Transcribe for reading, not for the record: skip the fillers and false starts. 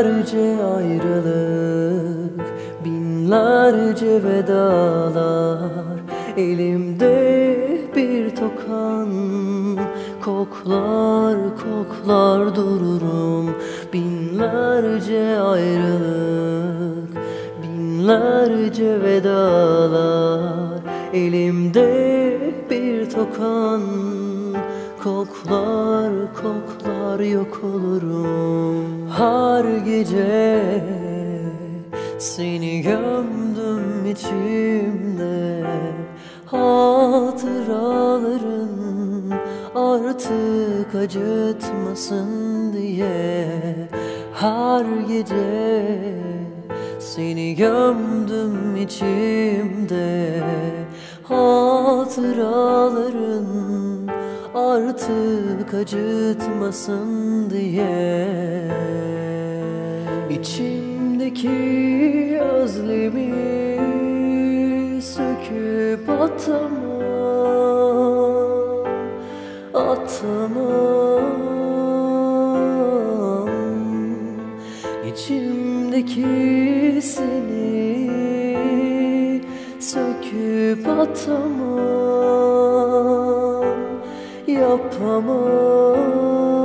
Binlerce ayrılık, binlerce vedalar, elimde bir tokan. Koklar koklar dururum. Binlerce ayrılık, binlerce vedalar, elimde bir tokan. Koklar koklar yok olurum. Her gece seni gömdüm içimde. Hatıraların artık acıtmasın diye. Her gece seni gömdüm içimde. Hatıraların artık acıtmasın diye. İçimdeki özlemi söküp atamam, atamam. İçimdeki seni söküp atamam, yapamam.